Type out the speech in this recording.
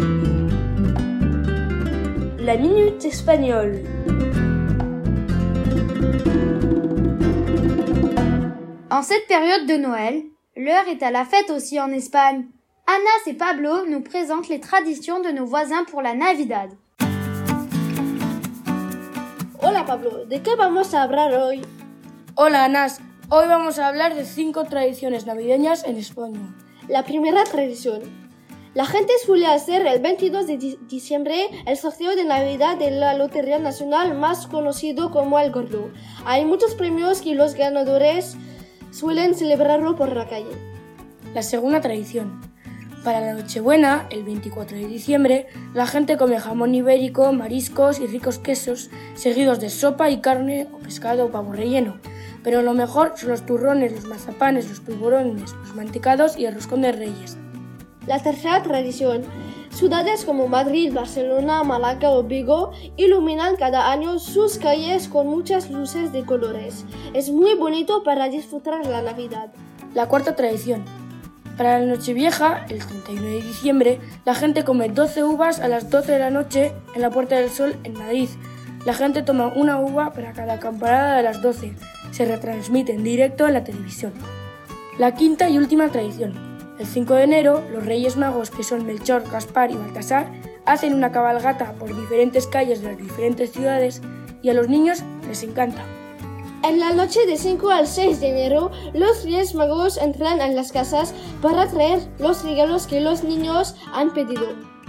La minute espagnole. En cette période de Noël, l'heure est à la fête aussi en Espagne. Anas et Pablo nous présentent les traditions de nos voisins pour la Navidad. Hola Pablo, ¿de qué vamos a hablar hoy? Hola Anas, hoy vamos a hablar de 5 tradiciones navideñas en España. La primera tradición. La gente suele hacer el 22 de diciembre el sorteo de Navidad de la Lotería Nacional, más conocido como el Gordo. Hay muchos premios y los ganadores suelen celebrarlo por la calle. La segunda tradición. Para la Nochebuena, el 24 de diciembre, la gente come jamón ibérico, mariscos y ricos quesos, seguidos de sopa y carne o pescado o pavo relleno. Pero lo mejor son los turrones, los mazapanes, los polvorones, los mantecados y el roscón de Reyes. La tercera tradición. Ciudades como Madrid, Barcelona, Málaga o Vigo iluminan cada año sus calles con muchas luces de colores. Es muy bonito para disfrutar la Navidad. La cuarta tradición. Para la Nochevieja, el 31 de diciembre, la gente come 12 uvas a las 12 de la noche en la Puerta del Sol en Madrid. La gente toma una uva para cada campanada de las 12. Se retransmite en directo en la televisión. La quinta y última tradición. El 5 de enero, los Reyes Magos, que son Melchor, Gaspar y Baltasar, hacen una cabalgata por diferentes calles de las diferentes ciudades y a los niños les encanta. En la noche de 5 al 6 de enero, los Reyes Magos entran en las casas para traer los regalos que los niños han pedido.